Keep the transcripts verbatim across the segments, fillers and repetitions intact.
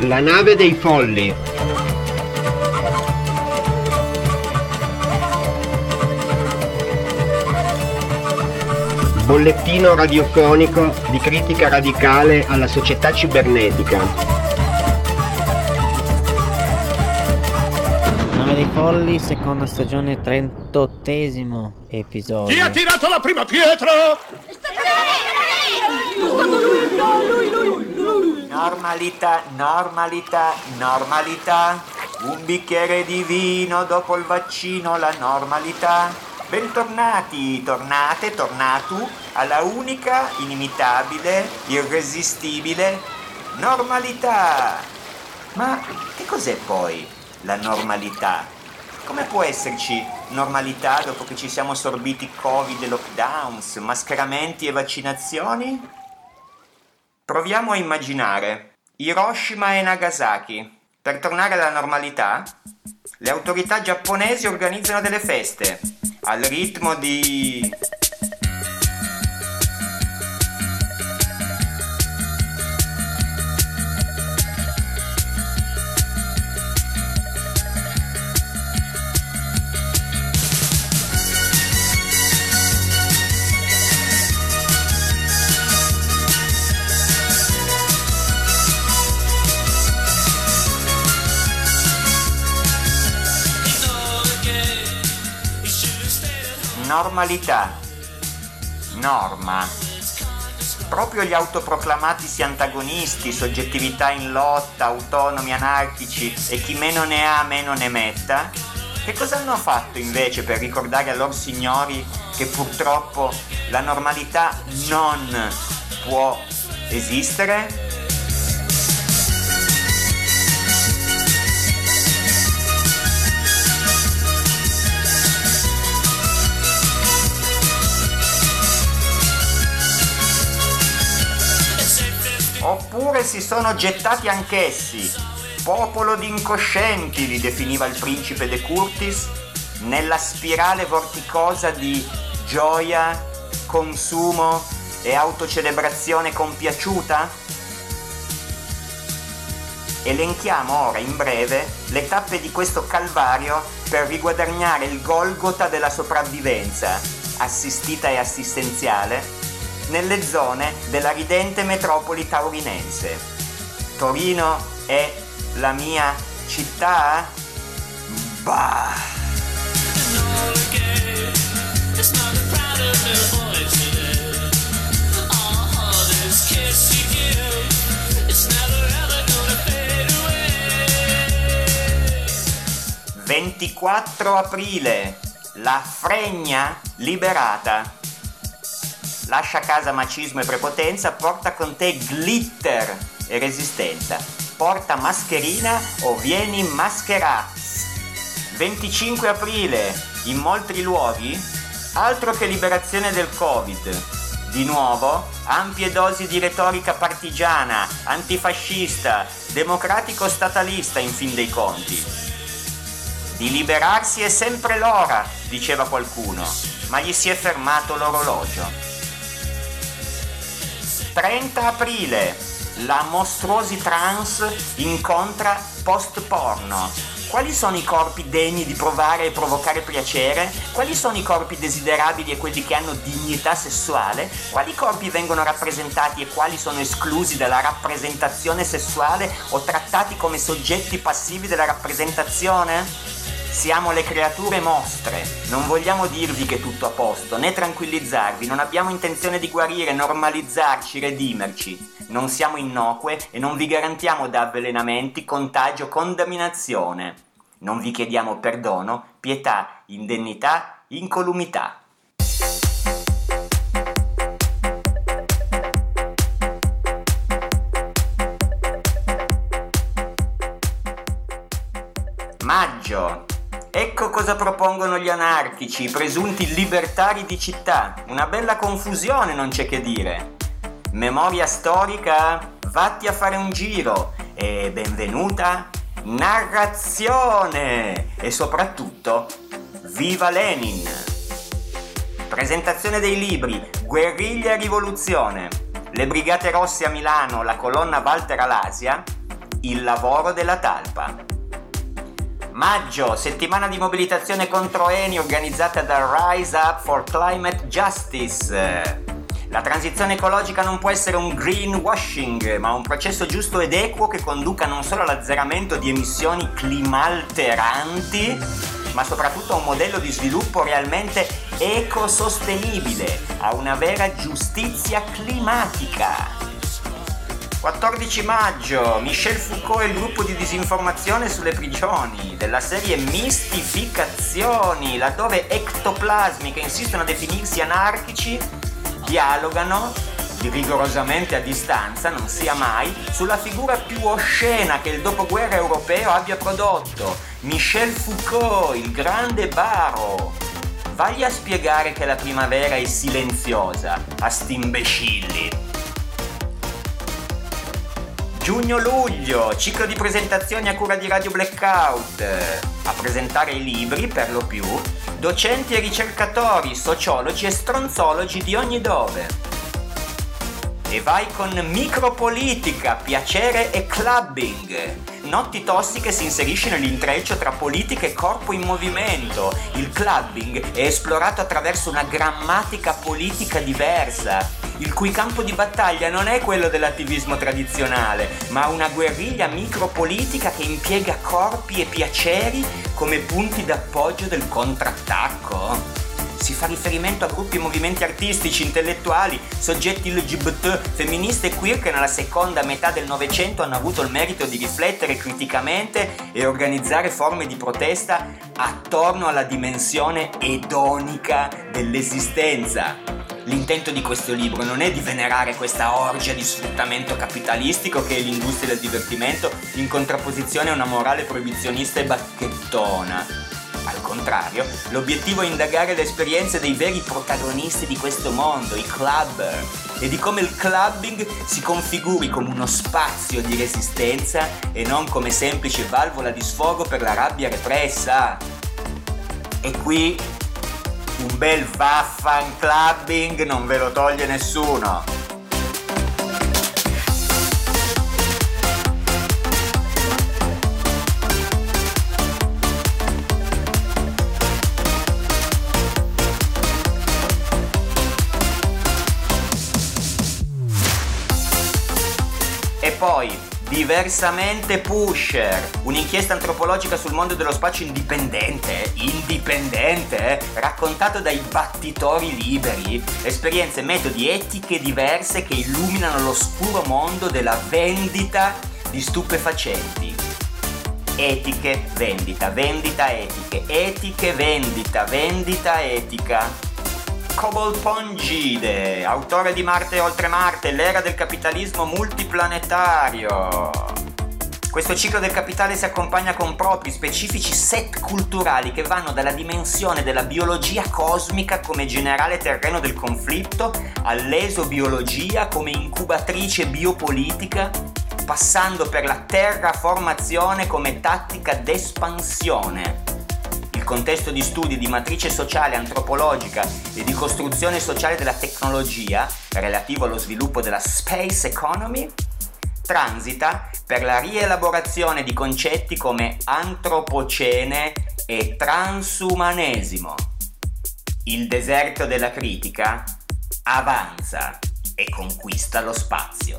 La nave dei folli. Bollettino radiofonico di critica radicale alla società cibernetica. Nave dei folli, seconda stagione, trentottesimo episodio. Chi ha tirato la prima pietra? Normalità, normalità, normalità. Un bicchiere di vino dopo il vaccino, la normalità. Bentornati, tornate, tornatu alla unica, inimitabile, irresistibile normalità. Ma che cos'è poi la normalità? Come può esserci normalità dopo che ci siamo sorbiti Covid, lockdowns, mascheramenti e vaccinazioni? Proviamo a immaginare Hiroshima e Nagasaki. Per tornare alla normalità, le autorità giapponesi organizzano delle feste al ritmo di... normalità, norma. Proprio gli autoproclamatisi antagonisti, soggettività in lotta, autonomi, anarchici e chi meno ne ha meno ne metta, che cosa hanno fatto invece per ricordare a loro signori che purtroppo la normalità non può esistere? Oppure si sono gettati anch'essi, popolo di incoscienti li definiva il principe De Curtis, nella spirale vorticosa di gioia, consumo e autocelebrazione compiaciuta? Elenchiamo ora in breve le tappe di questo calvario per riguadagnare il Golgota della sopravvivenza, assistita e assistenziale, nelle zone della ridente metropoli taurinense. Torino è la mia città? Bah! ventiquattro aprile, la fregna liberata. Lascia a casa macismo e prepotenza, porta con te glitter e resistenza. Porta mascherina o vieni mascherato. venticinque aprile, in molti luoghi, altro che liberazione del Covid. Di nuovo, ampie dosi di retorica partigiana, antifascista, democratico-statalista in fin dei conti. Di liberarsi è sempre l'ora, diceva qualcuno, ma gli si è fermato l'orologio. trenta aprile, la mostruosi trans incontra post-porno. Quali sono i corpi degni di provare e provocare piacere? Quali sono i corpi desiderabili e quelli che hanno dignità sessuale? Quali corpi vengono rappresentati e quali sono esclusi dalla rappresentazione sessuale o trattati come soggetti passivi della rappresentazione? Siamo le creature mostre, non vogliamo dirvi che è tutto a posto, né tranquillizzarvi, non abbiamo intenzione di guarire, normalizzarci, redimerci. Non siamo innocue e non vi garantiamo da avvelenamenti, contagio, contaminazione. Non vi chiediamo perdono, pietà, indennità, incolumità. Maggio. Ecco cosa propongono gli anarchici, i presunti libertari di città. Una bella confusione, non c'è che dire. Memoria storica? Vatti a fare un giro. E benvenuta narrazione. E soprattutto, viva Lenin. Presentazione dei libri Guerriglia e rivoluzione. Le Brigate Rosse a Milano, la colonna Walter Alasia. il lavoro della talpa. Maggio, settimana di mobilitazione contro Eni organizzata da Rise Up for Climate Justice. La transizione ecologica non può essere un greenwashing, ma un processo giusto ed equo che conduca non solo all'azzeramento di emissioni climalteranti, ma soprattutto a un modello di sviluppo realmente ecosostenibile, a una vera giustizia climatica. quattordici maggio, Michel Foucault e il gruppo di disinformazione sulle prigioni, della serie Mistificazioni, laddove ectoplasmi che insistono a definirsi anarchici dialogano, rigorosamente a distanza, non sia mai, sulla figura più oscena che il dopoguerra europeo abbia prodotto, Michel Foucault, il grande baro. Vagli a spiegare che la primavera è silenziosa a sti imbecilli. Giugno-luglio, ciclo di presentazioni a cura di Radio Blackout. A presentare i libri, per lo più, docenti e ricercatori, sociologi e stronzologi di ogni dove. E vai con micropolitica, piacere e clubbing. Notti tossiche si inserisce nell'intreccio tra politica e corpo in movimento. Il clubbing è esplorato attraverso una grammatica politica diversa, il cui campo di battaglia non è quello dell'attivismo tradizionale, ma una guerriglia micropolitica che impiega corpi e piaceri come punti d'appoggio del contrattacco. Si fa riferimento a gruppi e movimenti artistici, intellettuali, soggetti L G B T, femministe e queer che nella seconda metà del Novecento hanno avuto il merito di riflettere criticamente e organizzare forme di protesta attorno alla dimensione edonica dell'esistenza. L'intento di questo libro non è di venerare questa orgia di sfruttamento capitalistico che è l'industria del divertimento in contrapposizione a una morale proibizionista e bacchettona. Al contrario, l'obiettivo è indagare le esperienze dei veri protagonisti di questo mondo, i clubber, e di come il clubbing si configuri come uno spazio di resistenza e non come semplice valvola di sfogo per la rabbia repressa. E qui un bel vaffan clubbing non ve lo toglie nessuno. E poi, Diversamente Pusher, un'inchiesta antropologica sul mondo dello spazio indipendente, indipendente, raccontato dai battitori liberi, esperienze e metodi etiche diverse che illuminano l'oscuro mondo della vendita di stupefacenti. Etiche, vendita, vendita, etiche, etiche, vendita, vendita, etica. Cobol Pongide, autore di Marte e oltre Marte, l'era del capitalismo multiplanetario. Questo ciclo del capitale si accompagna con propri specifici set culturali che vanno dalla dimensione della biologia cosmica come generale terreno del conflitto all'esobiologia come incubatrice biopolitica, passando per la terraformazione come tattica d'espansione. Il contesto di studi di matrice sociale antropologica e di costruzione sociale della tecnologia, relativo allo sviluppo della space economy, transita per la rielaborazione di concetti come antropocene e transumanesimo. Il deserto della critica avanza e conquista lo spazio.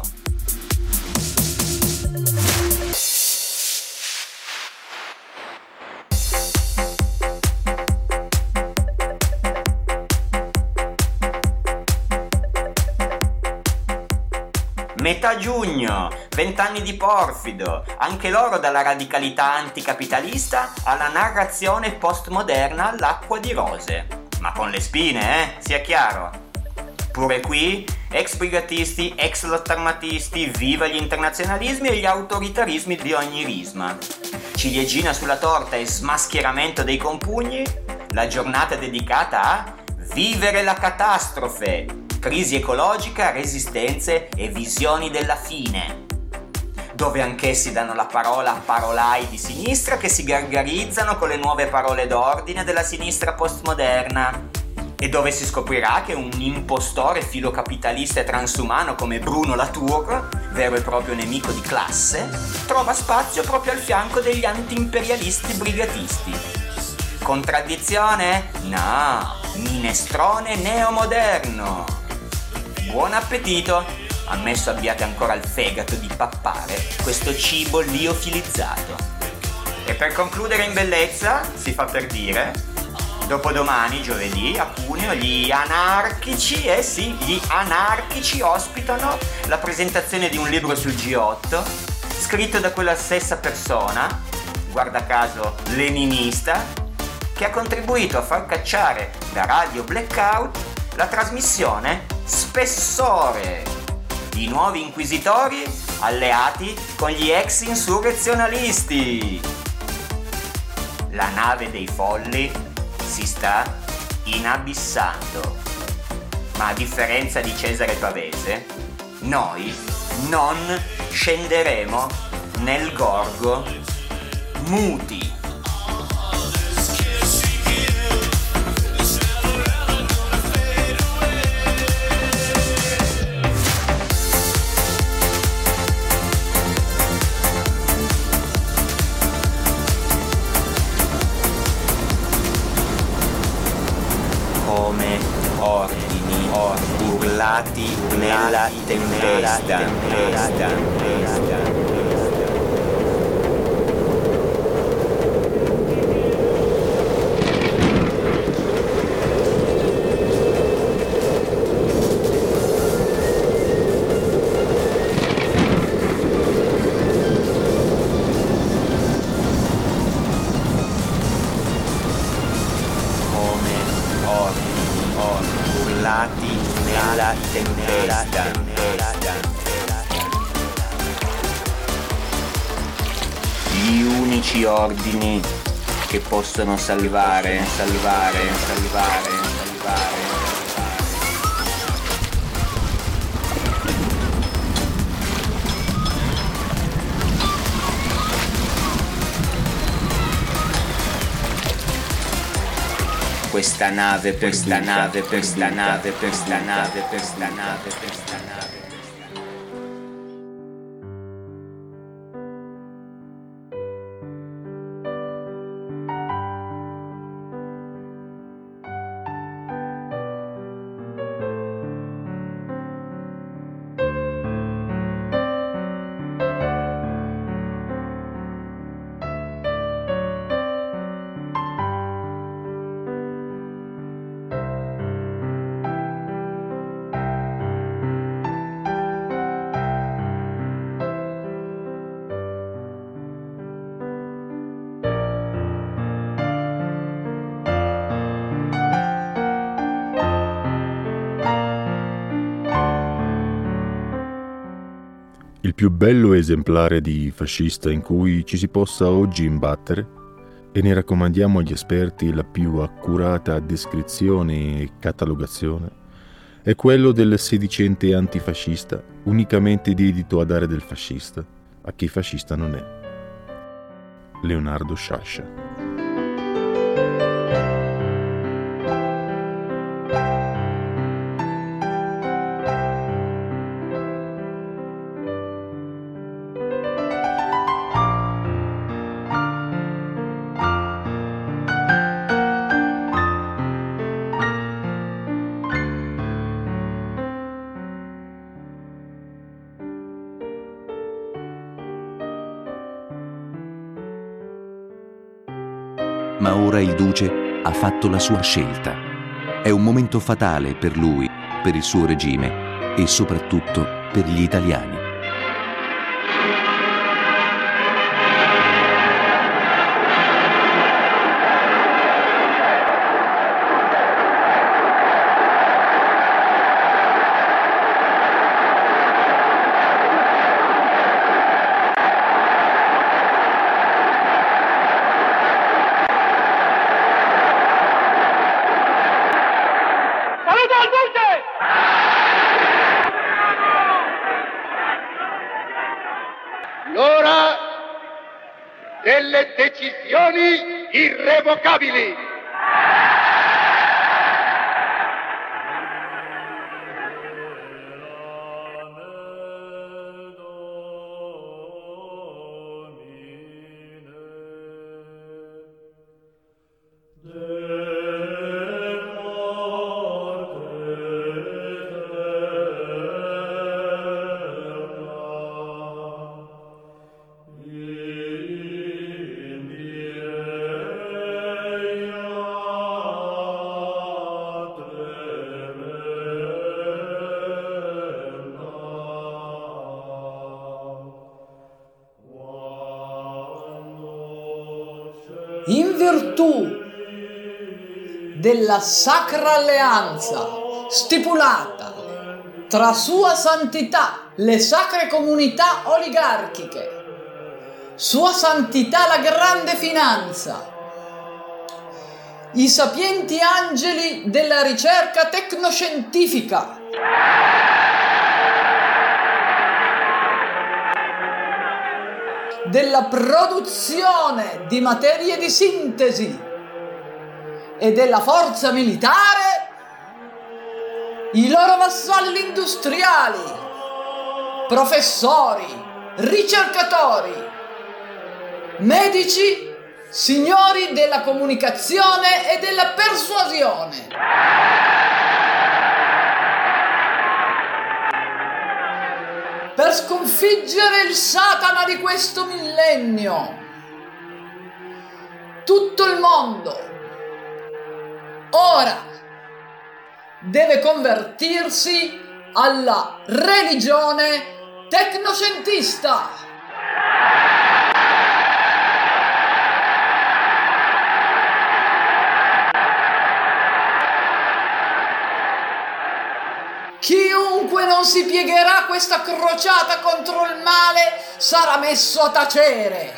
Metà giugno, vent'anni di Porfido, anche loro dalla radicalità anticapitalista alla narrazione postmoderna all'acqua di rose. Ma con le spine, eh, sia chiaro. Pure qui, ex brigatisti, ex lottarmatisti, viva gli internazionalismi e gli autoritarismi di ogni risma. Ciliegina sulla torta e smascheramento dei compugni, la giornata dedicata a vivere la catastrofe. Crisi ecologica, resistenze e visioni della fine, dove anch'essi danno la parola a parolai di sinistra che si gargarizzano con le nuove parole d'ordine della sinistra postmoderna. e dove si scoprirà che un impostore filocapitalista e transumano come Bruno Latour, vero e proprio nemico di classe, trova spazio proprio al fianco degli anti-imperialisti brigatisti. Contraddizione? No, minestrone neomoderno. Buon appetito, ammesso abbiate ancora il fegato di pappare questo cibo liofilizzato. E per concludere in bellezza, si fa per dire, dopodomani, giovedì, a Cuneo, gli anarchici, eh sì, gli anarchici ospitano la presentazione di un libro sul G otto, scritto da quella stessa persona, guarda caso leninista, che ha contribuito a far cacciare da Radio Blackout la trasmissione Spessore, i nuovi inquisitori alleati con gli ex insurrezionalisti. La nave dei folli si sta inabissando, ma a differenza di Cesare Pavese, noi non scenderemo nel gorgo muti. Come ordini, ordini urlati nella tempesta, tempesta, tempesta. Nella tempesta, tempesta. Gli unici ordini che possono salvare, salvare, salvare, salvare. Questa nave, per sta nave, per sta nave, per sta nave, per sta nave, per sta nave. Il più bello esemplare di fascista in cui ci si possa oggi imbattere, e ne raccomandiamo agli esperti la più accurata descrizione e catalogazione, è quello del sedicente antifascista, unicamente dedito a dare del fascista a chi fascista non è. Leonardo Sciascia. Ma ora il duce ha fatto la sua scelta. È un momento fatale per lui, per il suo regime e soprattutto per gli italiani. L'ora delle decisioni irrevocabili. in virtù della sacra alleanza stipulata tra Sua Santità, le sacre comunità oligarchiche, Sua Santità la Grande Finanza, i sapienti angeli della ricerca tecnoscientifica, della produzione di materie di sintesi e della forza militare, i loro vassalli industriali, professori, ricercatori, medici, signori della comunicazione e della persuasione. Per sconfiggere il Satana di questo millennio, tutto il mondo ora deve convertirsi alla religione tecnoscientista. Chiunque non si piegherà a questa crociata contro il male sarà messo a tacere.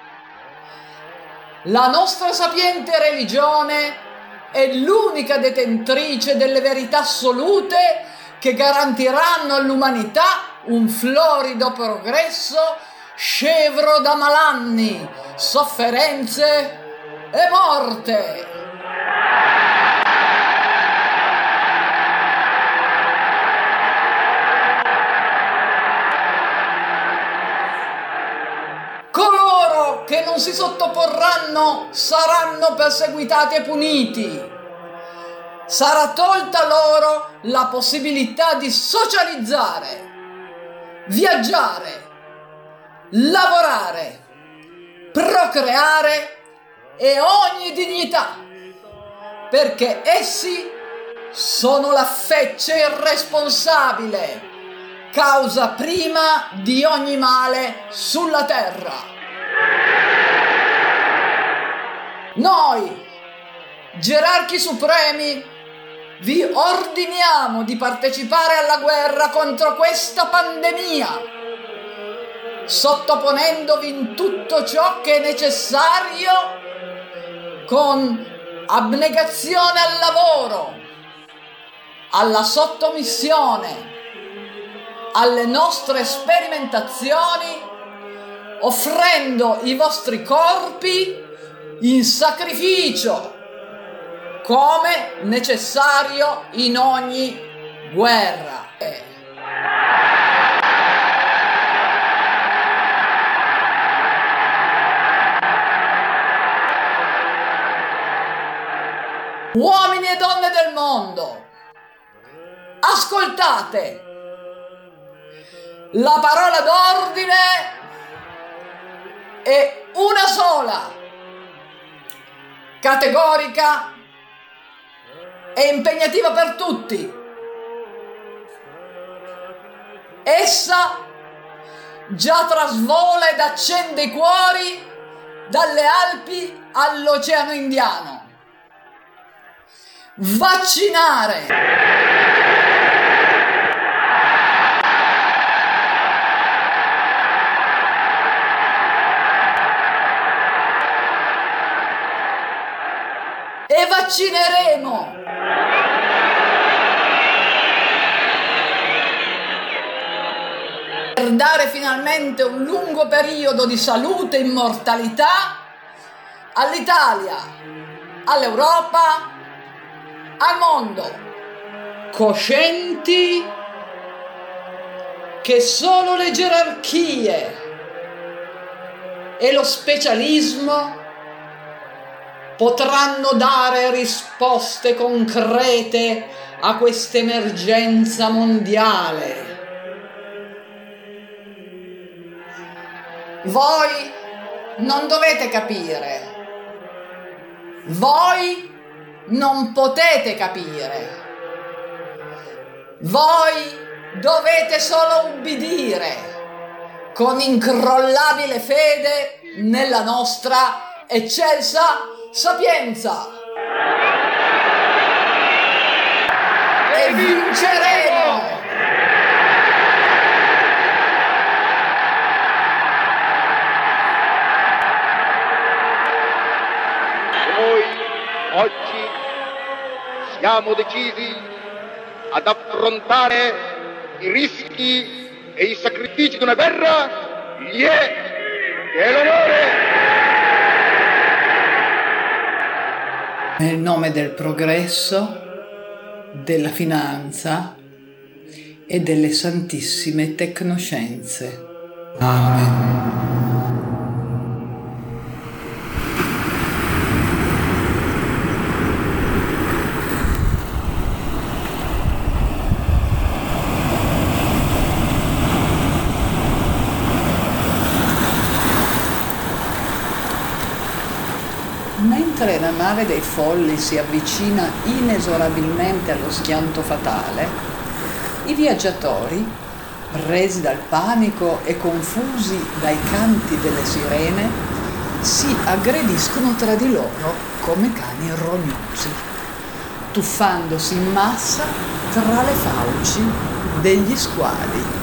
La nostra sapiente religione è l'unica detentrice delle verità assolute che garantiranno all'umanità un florido progresso scevro da malanni, sofferenze e morte. Coloro che non si sottoporranno saranno perseguitati e puniti. Sarà tolta loro la possibilità di socializzare, viaggiare, lavorare, procreare e ogni dignità, perché essi sono la feccia irresponsabile, causa prima di ogni male sulla terra. Noi, gerarchi supremi, vi ordiniamo di partecipare alla guerra contro questa pandemia, sottoponendovi in tutto ciò che è necessario con abnegazione al lavoro, alla sottomissione, alle nostre sperimentazioni, offrendo i vostri corpi in sacrificio come necessario in ogni guerra. Uomini e donne del mondo, ascoltate! La parola d'ordine è una sola, categorica e impegnativa per tutti. Essa già trasvola ed accende i cuori dalle Alpi all'Oceano Indiano. Vaccinare! E vaccineremo! Per dare finalmente un lungo periodo di salute e immortalità all'Italia, all'Europa, al mondo, coscienti che solo le gerarchie e lo specialismo potranno dare risposte concrete a questa emergenza mondiale. Voi non dovete capire, voi non potete capire, voi dovete solo ubbidire con incrollabile fede nella nostra Eccelsa Sapienza! E vinceremo! Noi oggi siamo decisi ad affrontare i rischi e i sacrifici di una guerra lieta che è l'onore. Nel nome del progresso, della finanza e delle santissime tecnoscienze. Amen. Mentre la nave dei folli si avvicina inesorabilmente allo schianto fatale, i viaggiatori, presi dal panico e confusi dai canti delle sirene, si aggrediscono tra di loro come cani rognosi, tuffandosi in massa tra le fauci degli squali.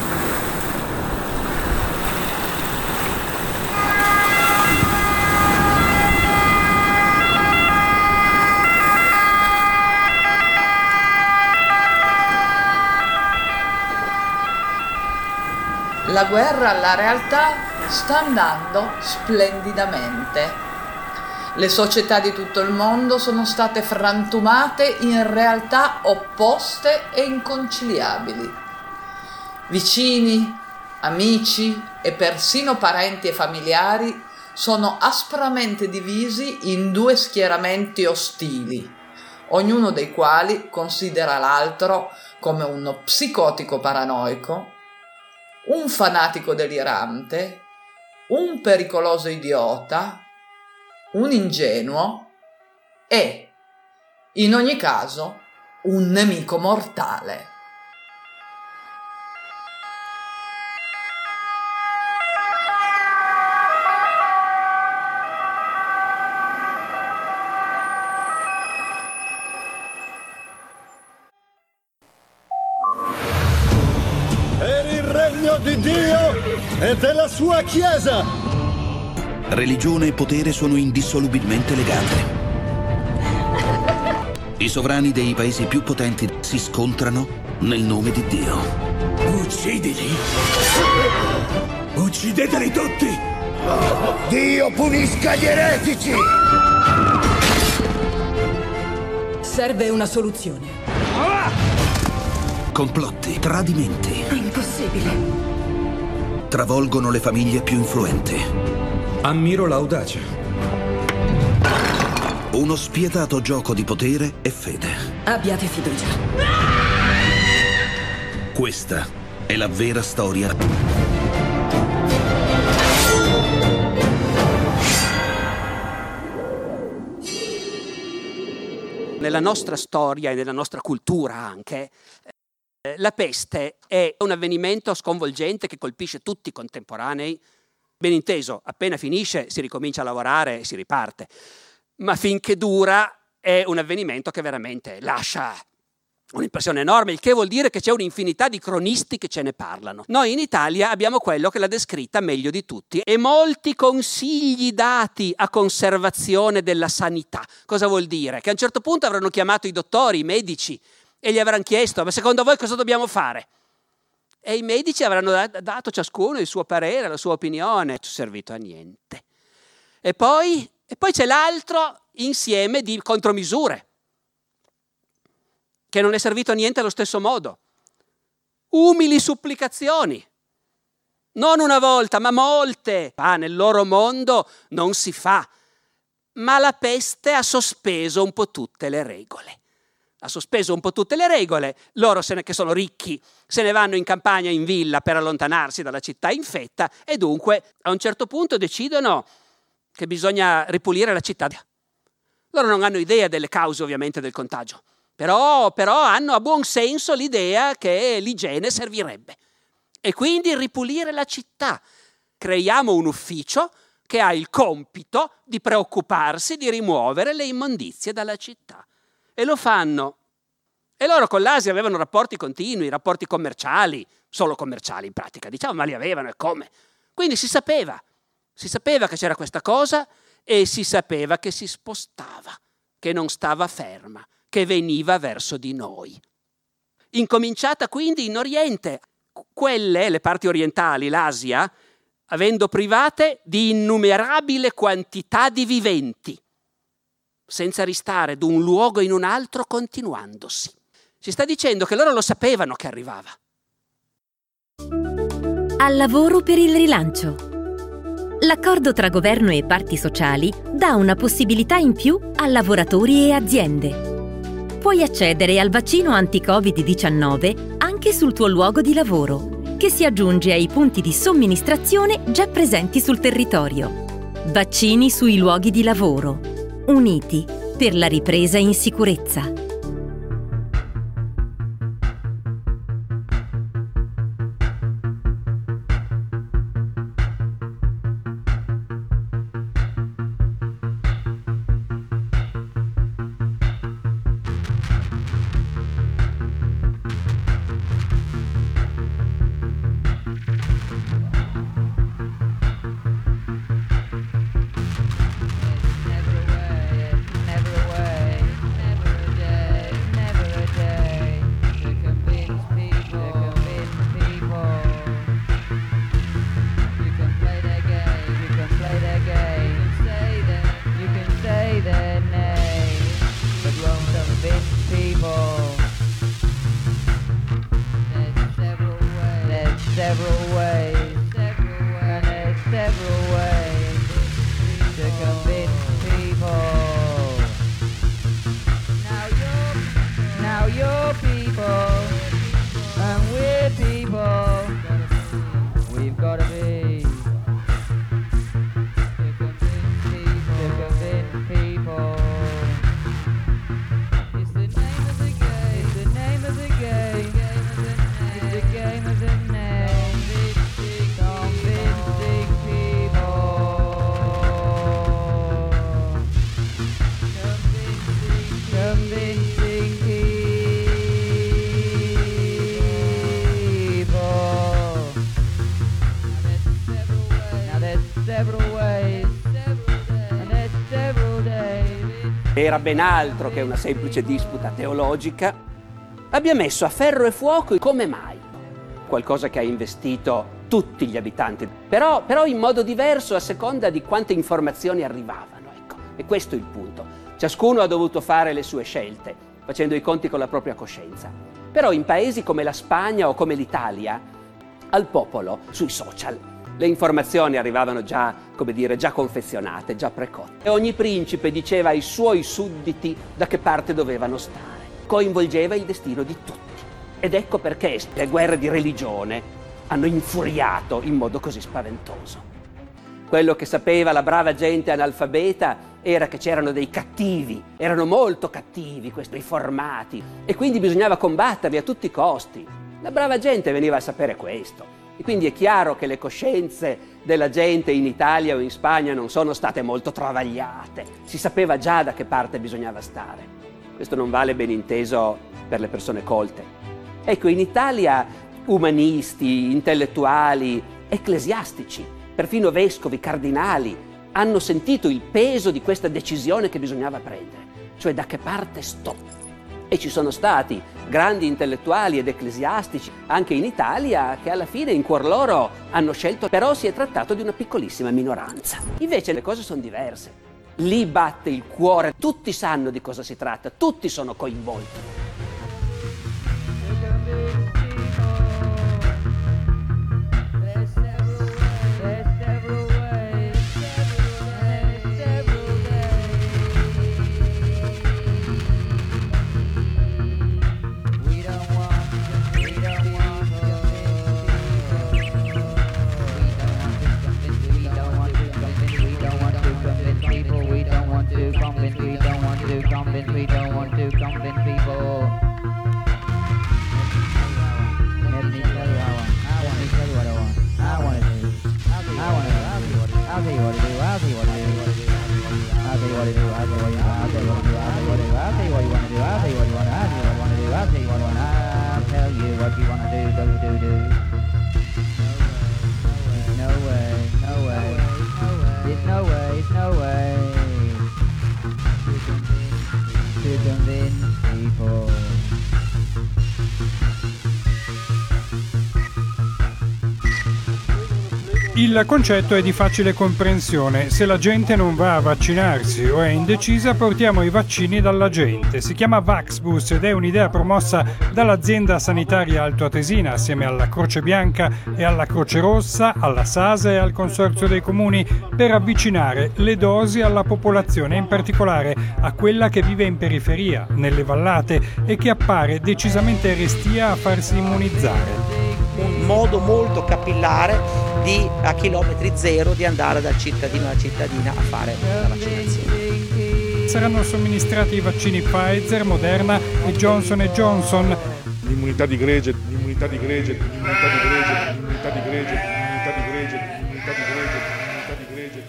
La guerra alla realtà sta andando splendidamente. Le società di tutto il mondo sono state frantumate in realtà opposte e inconciliabili. Vicini, amici e persino parenti e familiari sono aspramente divisi in due schieramenti ostili, ognuno dei quali considera l'altro come uno psicotico paranoico, un fanatico delirante, un pericoloso idiota, un ingenuo e, in ogni caso, un nemico mortale. Di Dio e della sua Chiesa. Religione e potere sono indissolubilmente legate. I sovrani dei paesi più potenti si scontrano nel nome di Dio. Uccidili! Uccideteli tutti! Dio punisca gli eretici! Serve una soluzione. Complotti, tradimenti. È impossibile. Travolgono le famiglie più influenti. Ammiro l'audacia. Uno spietato gioco di potere e fede. Abbiate fiducia. Questa è la vera storia. Nella nostra storia e nella nostra cultura anche, la peste è un avvenimento sconvolgente che colpisce tutti i contemporanei. Ben inteso, appena finisce si ricomincia a lavorare e si riparte. Ma finché dura è un avvenimento che veramente lascia un'impressione enorme, il che vuol dire che c'è un'infinità di cronisti che ce ne parlano. Noi in Italia abbiamo quello che l'ha descritta meglio di tutti e molti consigli dati a conservazione della sanità. Cosa vuol dire? Che a un certo punto avranno chiamato i dottori, i medici, e gli avranno chiesto: ma secondo voi cosa dobbiamo fare? E i medici avranno dato ciascuno il suo parere, la sua opinione. Non è servito a niente. E poi, e poi c'è l'altro insieme di contromisure che non è servito a niente allo stesso modo. Umili supplicazioni. Non una volta, ma molte. Ah, nel loro mondo non si fa. Ma la peste ha sospeso un po' tutte le regole. Ha sospeso un po' tutte le regole, loro se ne, che sono ricchi se ne vanno in campagna, in villa per allontanarsi dalla città infetta e dunque a un certo punto decidono che bisogna ripulire la città. Loro non hanno idea delle cause ovviamente del contagio, però, però hanno a buon senso l'idea che l'igiene servirebbe e quindi ripulire la città. Creiamo un ufficio che ha il compito di preoccuparsi di rimuovere le immondizie dalla città. E lo fanno. E loro con l'Asia avevano rapporti continui, rapporti commerciali, solo commerciali in pratica, diciamo, ma li avevano e come. Quindi si sapeva, si sapeva che c'era questa cosa e si sapeva che si spostava, che non stava ferma, che veniva verso di noi. Incominciata quindi in Oriente, quelle, le parti orientali, l'Asia, avendo private di innumerabile quantità di viventi, senza ristare d'un luogo in un altro continuandosi. Si sta dicendo che loro lo sapevano che arrivava. Al lavoro per il rilancio. L'accordo tra governo e parti sociali dà una possibilità in più a lavoratori e aziende. Puoi accedere al vaccino anti-covid diciannove anche sul tuo luogo di lavoro, che si aggiunge ai punti di somministrazione già presenti sul territorio. Vaccini sui luoghi di lavoro. Uniti per la ripresa in sicurezza. Era ben altro che una semplice disputa teologica, abbia messo a ferro e fuoco come mai. Qualcosa che ha investito tutti gli abitanti, però, però in modo diverso a seconda di quante informazioni arrivavano. Ecco. E questo è il punto. Ciascuno ha dovuto fare le sue scelte, facendo i conti con la propria coscienza. Però in paesi come la Spagna o come l'Italia, al popolo, sui social, le informazioni arrivavano già, come dire, già confezionate, già precotte. E ogni principe diceva ai suoi sudditi da che parte dovevano stare. Coinvolgeva il destino di tutti. Ed ecco perché le guerre di religione hanno infuriato in modo così spaventoso. Quello che sapeva la brava gente analfabeta era che c'erano dei cattivi, erano molto cattivi questi riformati, e quindi bisognava combatterli a tutti i costi. La brava gente veniva a sapere questo. E quindi è chiaro che le coscienze della gente in Italia o in Spagna non sono state molto travagliate. Si sapeva già da che parte bisognava stare. Questo non vale ben inteso per le persone colte. Ecco, in Italia umanisti, intellettuali, ecclesiastici, perfino vescovi, cardinali, hanno sentito il peso di questa decisione che bisognava prendere. Cioè da che parte sto? E ci sono stati grandi intellettuali ed ecclesiastici anche in Italia che alla fine in cuor loro hanno scelto, però si è trattato di una piccolissima minoranza. Invece le cose sono diverse. Lì batte il cuore, tutti sanno di cosa si tratta, tutti sono coinvolti. We don't want to convince people. Il concetto è di facile comprensione. Se la gente non va a vaccinarsi o è indecisa, portiamo i vaccini dalla gente. Si chiama Vaxbus ed è un'idea promossa dall'azienda sanitaria altoatesina assieme alla Croce Bianca e alla Croce Rossa, alla SASE e al Consorzio dei Comuni per avvicinare le dosi alla popolazione, in particolare a quella che vive in periferia, nelle vallate e che appare decisamente restia a farsi immunizzare. Un modo molto capillare di a chilometri zero di andare dal cittadino alla cittadina a fare la vaccinazione. Saranno somministrati i vaccini Pfizer, Moderna e Johnson and Johnson. L'immunità di gregge, l'immunità di gregge, l'immunità di gregge, l'immunità di gregge, l'immunità di gregge, l'immunità di gregge, l'immunità di gregge.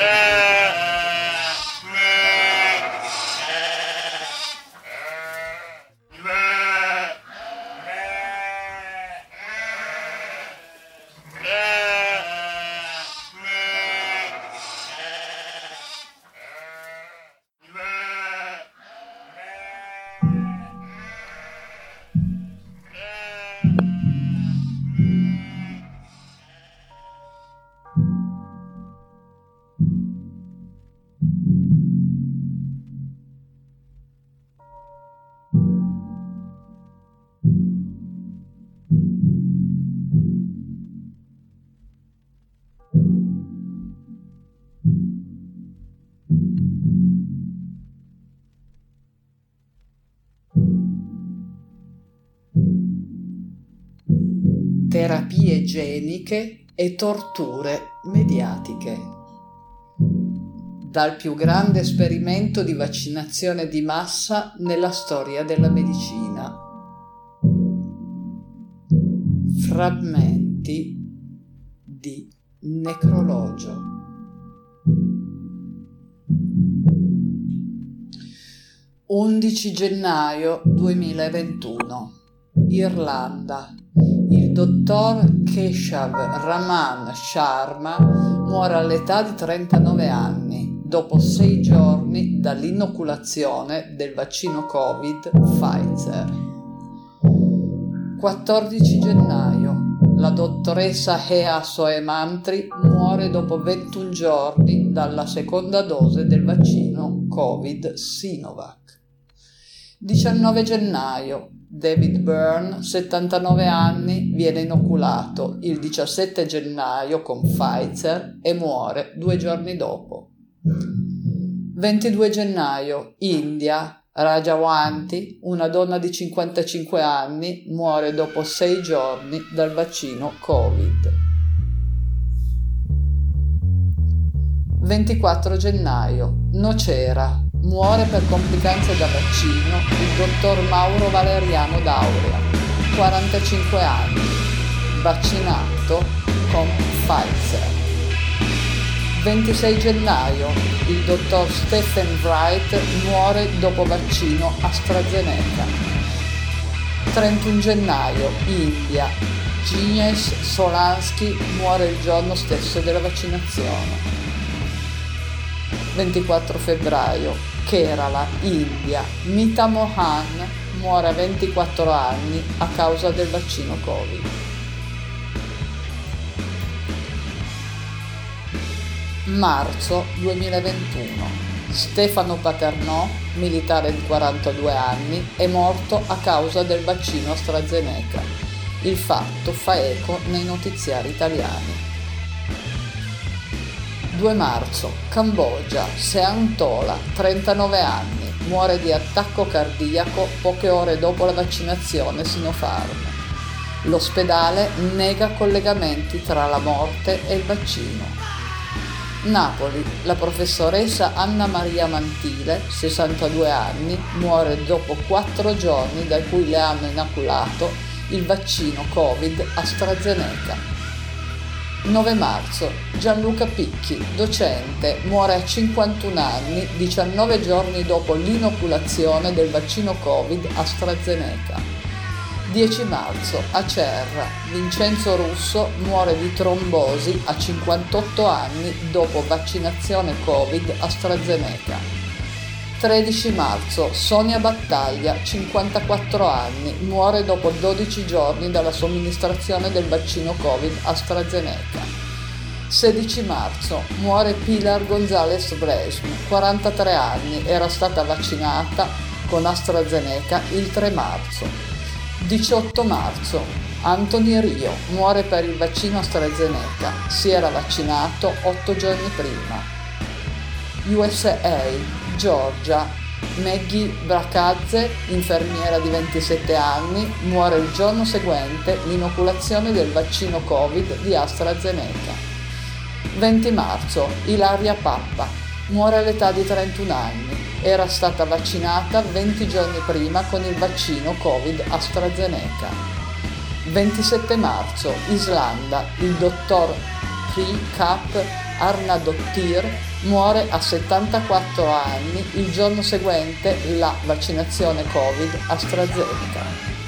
Terapie geniche e torture mediatiche. Dal più grande esperimento di vaccinazione di massa nella storia della medicina. Frammenti di necrologio. undici gennaio duemilaventuno, Irlanda. Il dottor Keshav Raman Sharma muore all'età di trentanove anni, dopo sei giorni dall'inoculazione del vaccino Covid Pfizer. quattordici gennaio, la dottoressa Hea Soemantri muore dopo ventuno giorni dalla seconda dose del vaccino Covid Sinovac. diciannove gennaio, David Byrne, settantanove anni, viene inoculato il diciassette gennaio con Pfizer e muore due giorni dopo. ventidue gennaio, India, Rajawanti, una donna di cinquantacinque anni, muore dopo sei giorni dal vaccino Covid. ventiquattro gennaio, Nocera, muore per complicanze da vaccino il dottor Mauro Valeriano Daurea, quarantacinque anni, vaccinato con Pfizer. ventisei gennaio, il dottor Stephen Wright muore dopo vaccino AstraZeneca. trentuno gennaio, India, Gines Solansky muore il giorno stesso della vaccinazione. ventiquattro febbraio, Kerala, India, Mita Mohan muore a ventiquattro anni a causa del vaccino Covid. Marzo duemilaventuno, Stefano Paternò, militare di quarantadue anni, è morto a causa del vaccino AstraZeneca. Il fatto fa eco nei notiziari italiani. due marzo, Cambogia, Sean Tola, trentanove anni, muore di attacco cardiaco poche ore dopo la vaccinazione Sinopharm. L'ospedale nega collegamenti tra la morte e il vaccino. Napoli, la professoressa Anna Maria Mantile, sessantadue anni, muore dopo quattro giorni da cui le hanno inoculato il vaccino Covid AstraZeneca. nove marzo, Gianluca Picchi, docente, muore a cinquantuno anni, diciannove giorni dopo l'inoculazione del vaccino Covid AstraZeneca. dieci marzo, Acerra, Vincenzo Russo muore di trombosi a cinquantotto anni dopo vaccinazione Covid AstraZeneca. tredici marzo, Sonia Battaglia, cinquantaquattro anni, muore dopo dodici giorni dalla somministrazione del vaccino Covid AstraZeneca. sedici marzo, muore Pilar González Bresm, quarantatré anni, era stata vaccinata con AstraZeneca il tre marzo. diciotto marzo, Anthony Rio muore per il vaccino AstraZeneca, si era vaccinato otto giorni prima. U S A, Georgia, Maggie Bracazze, infermiera di ventisette anni, muore il giorno seguente l'inoculazione del vaccino Covid di AstraZeneca. venti marzo, Ilaria Pappa, muore all'età di trentuno anni. Era stata vaccinata venti giorni prima con il vaccino Covid AstraZeneca. ventisette marzo, Islanda, il dottor Pri-Kap Arnadottir muore a settantaquattro anni il giorno seguente la vaccinazione Covid AstraZeneca.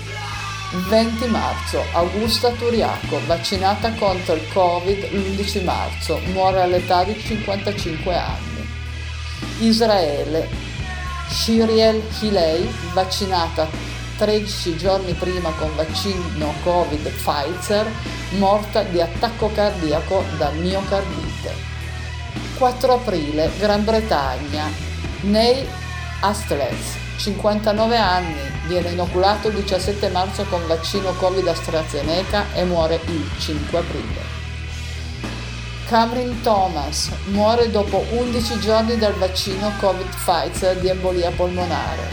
venti marzo, Augusta Turiaco, vaccinata contro il Covid l'undici marzo, muore all'età di cinquantacinque anni. Israele, Shiriel Hilei, vaccinata tredici giorni prima con vaccino Covid Pfizer, morta di attacco cardiaco da miocardite. quattro aprile, Gran Bretagna, Neil Astley, cinquantanove anni, viene inoculato il diciassette marzo con vaccino Covid AstraZeneca e muore il cinque aprile. Cameron Thomas muore dopo undici giorni dal vaccino Covid Pfizer di embolia polmonare.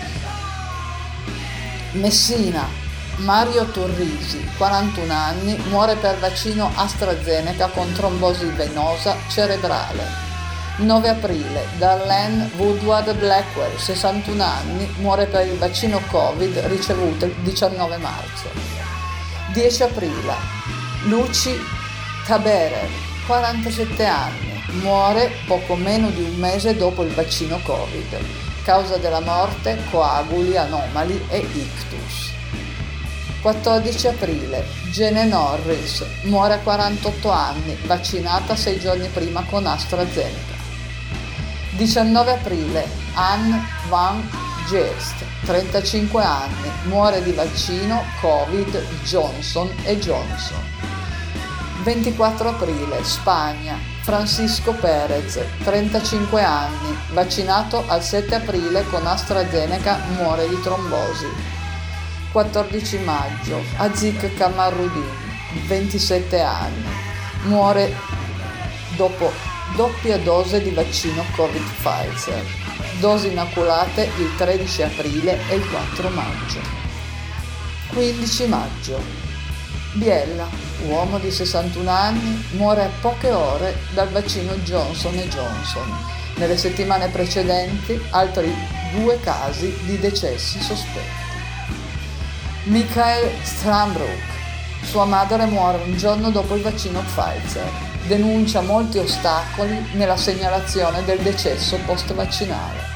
Messina, Mario Turrisi, quarantuno anni, muore per vaccino AstraZeneca con trombosi venosa cerebrale. nove aprile, Darlene Woodward Blackwell, sessantuno anni, muore per il vaccino Covid ricevuto il diciannove marzo. dieci aprile, Luci Taberer, quarantasette anni, muore poco meno di un mese dopo il vaccino Covid. Causa della morte, coaguli anomali e ictus. quattordici aprile, Jene Norris, muore a quarantotto anni, vaccinata sei giorni prima con AstraZeneca. diciannove aprile, Anne Van Geest, trentacinque anni, muore di vaccino Covid Johnson e Johnson. ventiquattro aprile, Spagna, Francisco Perez, trentacinque anni, vaccinato al sette aprile con AstraZeneca, muore di trombosi. quattordici maggio, Aziz Kamarudin, ventisette anni, muore dopo doppia dose di vaccino Covid Pfizer. Dosi inoculate il tredici aprile e il quattro maggio. quindici maggio, Biella, uomo di sessantuno anni, muore a poche ore dal vaccino Johnson e Johnson. Nelle settimane precedenti altri due casi di decessi sospetti. Michael Strambrook, sua madre muore un giorno dopo il vaccino Pfizer. Denuncia molti ostacoli nella segnalazione del decesso post-vaccinale.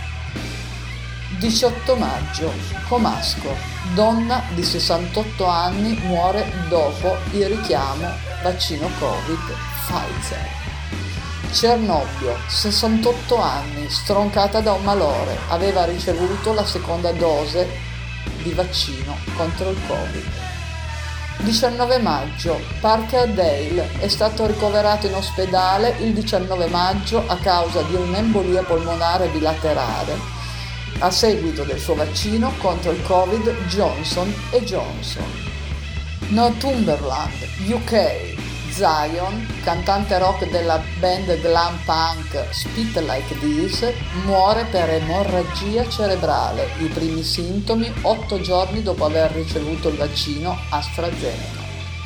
diciotto maggio, Comasco, donna di sessantotto anni, muore dopo il richiamo vaccino Covid Pfizer. Cernobbio, sessantotto anni, stroncata da un malore, aveva ricevuto la seconda dose di vaccino contro il Covid. diciannove maggio, Parker Dale è stato ricoverato in ospedale il diciannove maggio a causa di un'embolia polmonare bilaterale a seguito del suo vaccino contro il Covid Johnson e Johnson. Northumberland, U K, Zion, cantante rock della band glam punk Spit Like This, muore per emorragia cerebrale, i primi sintomi otto giorni dopo aver ricevuto il vaccino AstraZeneca.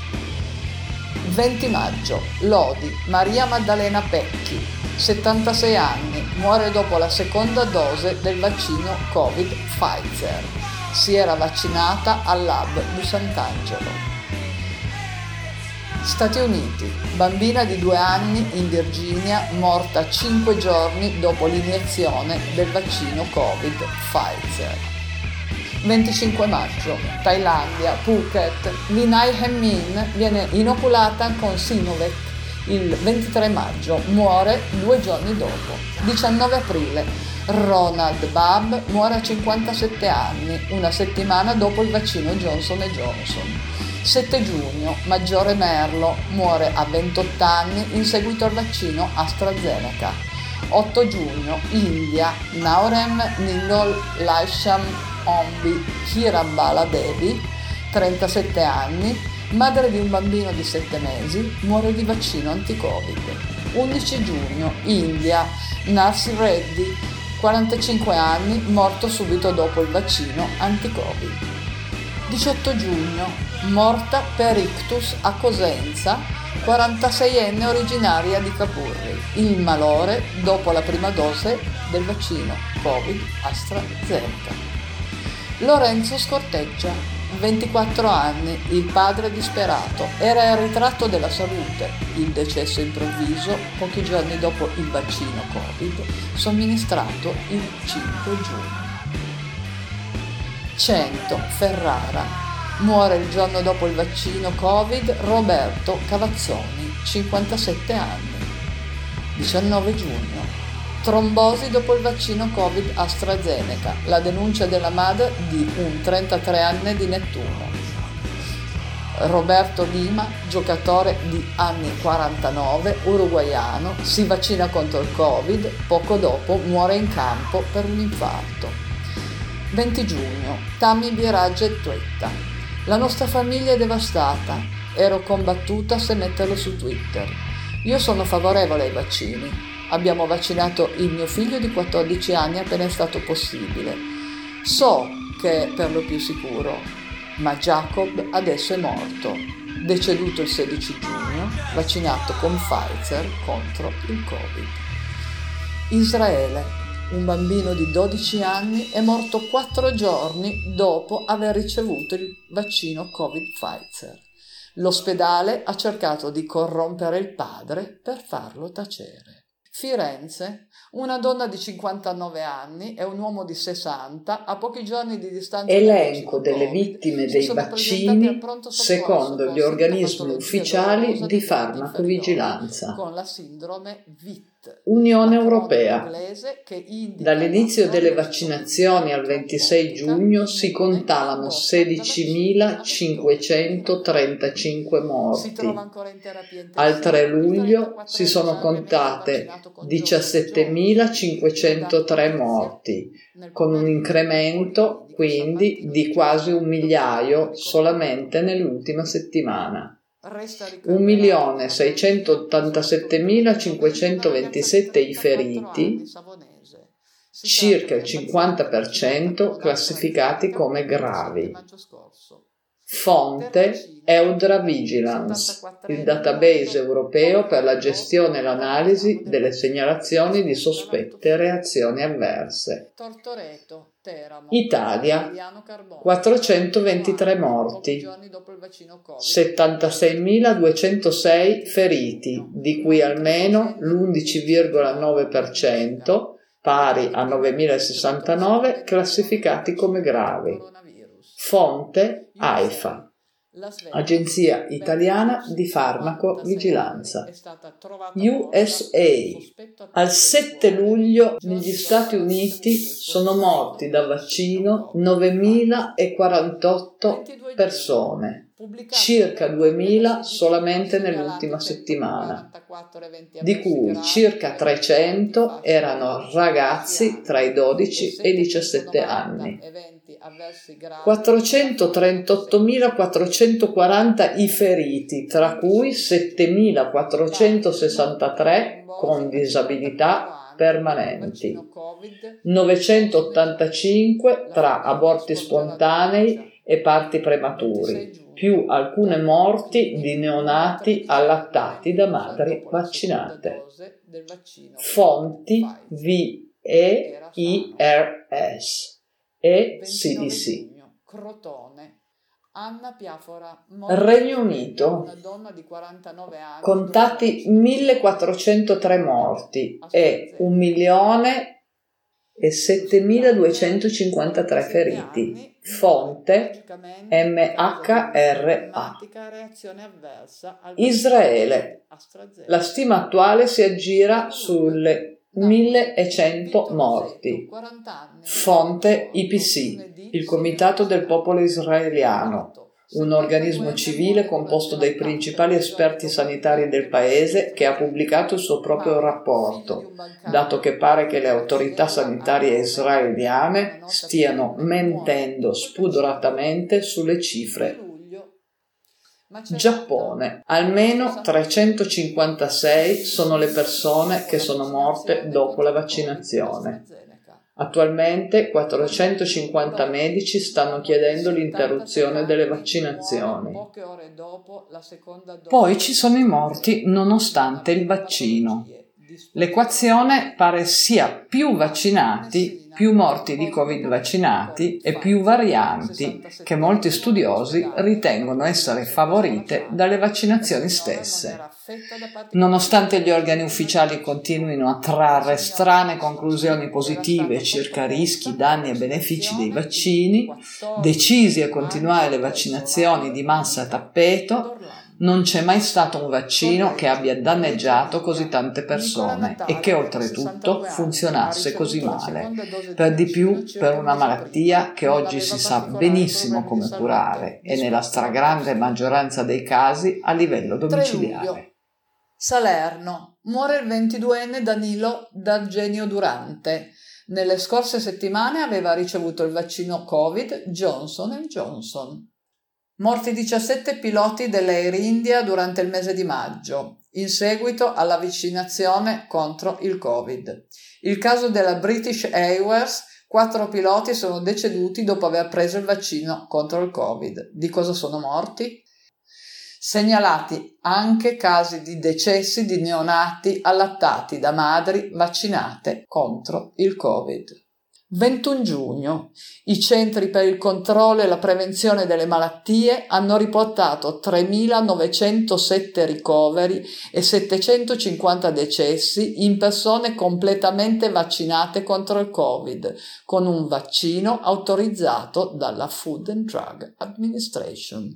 venti maggio, Lodi, Maria Maddalena Pecchi, settantasei anni, muore dopo la seconda dose del vaccino Covid Pfizer. Si era vaccinata al lab di Sant'Angelo. Stati Uniti, bambina di due anni in Virginia morta cinque giorni dopo l'iniezione del vaccino Covid Pfizer. venticinque maggio, Thailandia, Phuket, Vinay Hemmin viene inoculata con Sinovac il ventitré maggio, muore due giorni dopo. diciannove aprile, Ronald Babb muore a cinquantasette anni, una settimana dopo il vaccino Johnson and Johnson. sette giugno, Maggiore Merlo muore a ventotto anni in seguito al vaccino AstraZeneca. otto giugno, India, Naurem Ningol Laisham Ombi Hirambala Devi, trentasette anni, madre di un bambino di sette mesi, muore di vaccino anti-Covid. undici giugno, India, Narsi Reddy, quarantacinque anni, morto subito dopo il vaccino anti-Covid. diciotto giugno, morta per ictus a Cosenza, quarantaseienne originaria di Capurri, il malore dopo la prima dose del vaccino Covid AstraZeneca. Lorenzo Scorteggia, ventiquattro anni, il padre disperato, era il ritratto della salute, il decesso improvviso pochi giorni dopo il vaccino Covid, somministrato il cinque giugno. cento, Ferrara, muore il giorno dopo il vaccino Covid Roberto Cavazzoni, cinquantasette anni. diciannove giugno, trombosi dopo il vaccino Covid AstraZeneca, la denuncia della madre di un trentatreenne di Nettuno. Roberto Lima, giocatore di anni quarantanove, uruguaiano, si vaccina contro il Covid, poco dopo muore in campo per un infarto. venti giugno, Tammy Biraggia e Twetta. La nostra famiglia è devastata. Ero combattuta se metterlo su Twitter. Io sono favorevole ai vaccini. Abbiamo vaccinato il mio figlio di quattordici anni appena è stato possibile. So che è per lo più sicuro, ma Jacob adesso è morto, deceduto il sedici giugno, vaccinato con Pfizer contro il Covid. Israele. Un bambino di dodici anni è morto quattro giorni dopo aver ricevuto il vaccino Covid Pfizer. L'ospedale ha cercato di corrompere il padre per farlo tacere. Firenze, una donna di cinquantanove anni e un uomo di sessanta, a pochi giorni di distanza. Elenco delle vittime dei vaccini secondo gli organismi ufficiali di farmacovigilanza. Con la sindrome V I T. Unione Europea. Dall'inizio delle vaccinazioni al ventisei giugno si contavano sedicimilacinquecentotrentacinque morti. Al tre luglio si sono contate diciassettemilacinquecentotre morti, con un incremento quindi di quasi un migliaio solamente nell'ultima settimana. un milione seicentottantasettemilacinquecentoventisette i feriti, circa il cinquanta per cento classificati come gravi. Fonte Eudra Vigilance, il database europeo per la gestione e l'analisi delle segnalazioni di sospette reazioni avverse. Italia, quattrocentoventitré morti, settantaseimiladuecentosei feriti, di cui almeno l'undici virgola nove per cento, pari a novemilasessantanove, classificati come gravi. Fonte AIFA, Agenzia Italiana di Farmacovigilanza. U S A. Al sette luglio negli Stati Uniti sono morti da vaccino novemilaquarantotto persone, circa duemila solamente nell'ultima settimana, di cui circa trecento erano ragazzi tra i dodici e i diciassette anni. quattrocentotrentottomilaquattrocentoquaranta i feriti, tra cui settemilaquattrocentosessantatré con disabilità permanenti, novecentottantacinque tra aborti spontanei e parti prematuri, più alcune morti di neonati allattati da madri vaccinate. Fonti V E I R S e C D C. Crotone, Regno Unito, contati millequattrocentotre morti e un milione e settemiladuecentocinquantatré feriti. Fonte M H R A. Israele, la stima attuale si aggira sulle millecento morti. Fonte I P C, il Comitato del Popolo Israeliano, un organismo civile composto dai principali esperti sanitari del paese che ha pubblicato il suo proprio rapporto, dato che pare che le autorità sanitarie israeliane stiano mentendo spudoratamente sulle cifre. Giappone, almeno trecentocinquantasei sono le persone che sono morte dopo la vaccinazione. Attualmente quattrocentocinquanta medici stanno chiedendo l'interruzione delle vaccinazioni. Poi ci sono i morti nonostante il vaccino. L'equazione pare sia più vaccinati, più morti di Covid vaccinati e più varianti che molti studiosi ritengono essere favorite dalle vaccinazioni stesse. Nonostante gli organi ufficiali continuino a trarre strane conclusioni positive circa rischi, danni e benefici dei vaccini, decisi a continuare le vaccinazioni di massa a tappeto, non c'è mai stato un vaccino che abbia danneggiato così tante persone e che oltretutto funzionasse così male, per di più per una malattia che oggi si sa benissimo come curare e nella stragrande maggioranza dei casi a livello domiciliare. Salerno, muore il ventiduenne Danilo D'Argenio Durante. Nelle scorse settimane aveva ricevuto il vaccino Covid Johnson and Johnson. Morti diciassette piloti dell'Air India durante il mese di maggio, in seguito alla vaccinazione contro il Covid. Il caso della British Airways, quattro piloti sono deceduti dopo aver preso il vaccino contro il Covid. Di cosa sono morti? Segnalati anche casi di decessi di neonati allattati da madri vaccinate contro il Covid. ventuno giugno. I centri per il controllo e la prevenzione delle malattie hanno riportato tremilanovecentosette ricoveri e settecentocinquanta decessi in persone completamente vaccinate contro il Covid, con un vaccino autorizzato dalla Food and Drug Administration.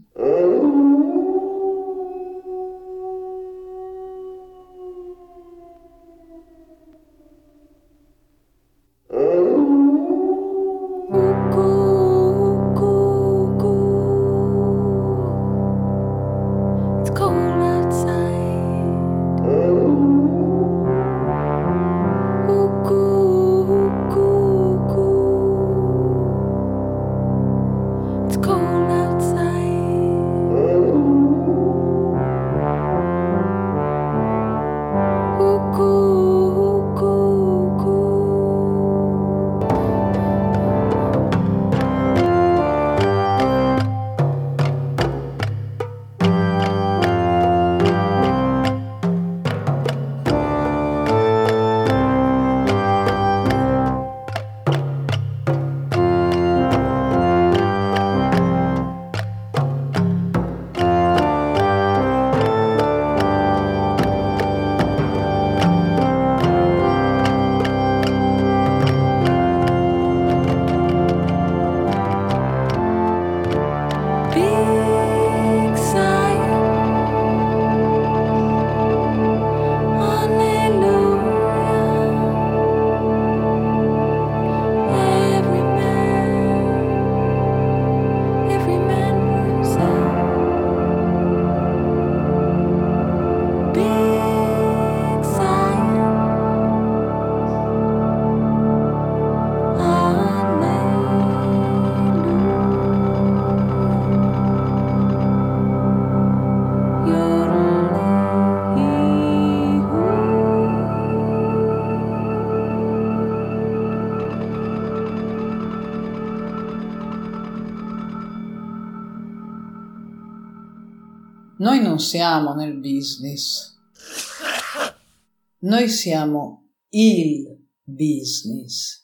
Noi non siamo nel business. Noi siamo il business.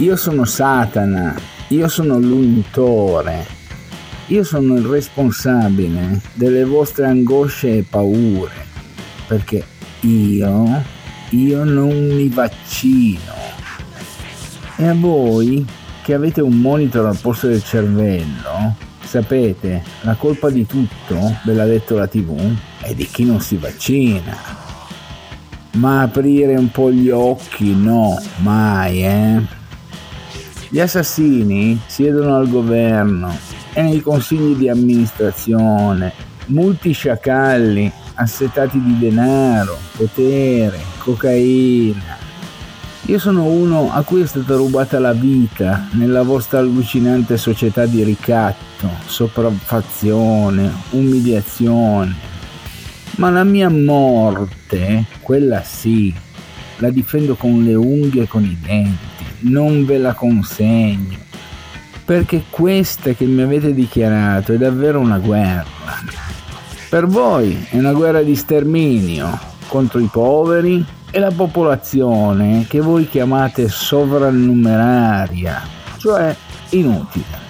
Io sono Satana, io sono l'unitore, io sono il responsabile delle vostre angosce e paure, perché io, io non mi vaccino. E a voi che avete un monitor al posto del cervello, sapete, la colpa di tutto, ve l'ha detto la tivù, è di chi non si vaccina. Ma aprire un po' gli occhi, no, mai, eh. Gli assassini siedono al governo e nei consigli di amministrazione, multisciacalli assetati di denaro, potere, cocaina. Io sono uno a cui è stata rubata la vita nella vostra allucinante società di ricatto, sopraffazione, umiliazione. Ma la mia morte, quella sì, la difendo con le unghie e con i denti. Non ve la consegno, perché questa che mi avete dichiarato è davvero una guerra. Per voi è una guerra di sterminio contro i poveri e la popolazione che voi chiamate sovrannumeraria, cioè inutile.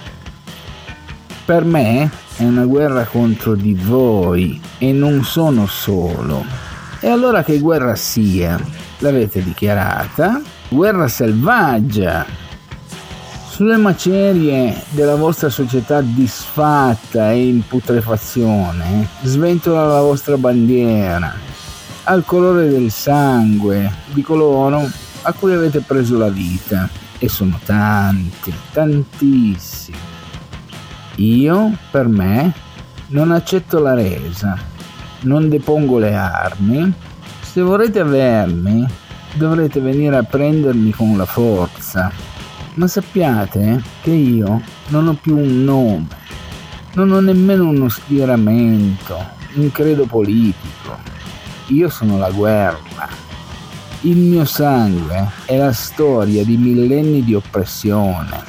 Per me è una guerra contro di voi e non sono solo. E allora che guerra sia? L'avete dichiarata? Guerra selvaggia sulle macerie della vostra società disfatta e in putrefazione. Sventola la vostra bandiera al colore del sangue di coloro a cui avete preso la vita, e sono tanti, tantissimi. Io, per me, non accetto la resa, non depongo le armi. Se vorrete avermi, dovrete venire a prendermi con la forza, ma sappiate che io non ho più un nome, non ho nemmeno uno schieramento, un credo politico. Io sono la guerra. Il mio sangue è la storia di millenni di oppressione.